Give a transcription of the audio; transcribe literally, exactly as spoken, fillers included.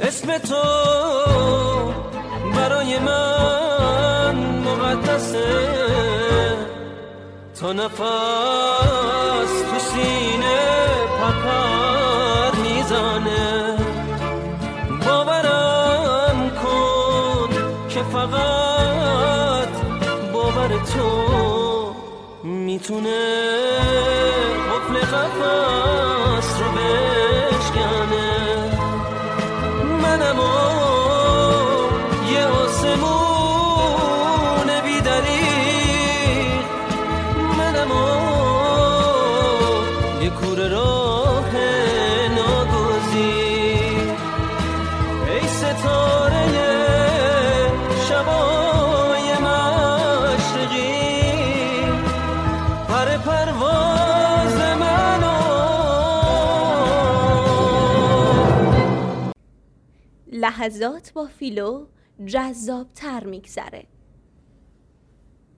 اسم تو برای من مقدسه، تا نفس تو سینه پرپر میزنه. باورم کن که فقط باور تو میتونه قفل قفس رو بشکنه. منم و یه آسمون بی‌دریغ، منم و یه کوره راه ناگزیر. ای ستاره شبای مشرقی، پر پرواز منو. لحظات با فیلو جذاب تر میگذره.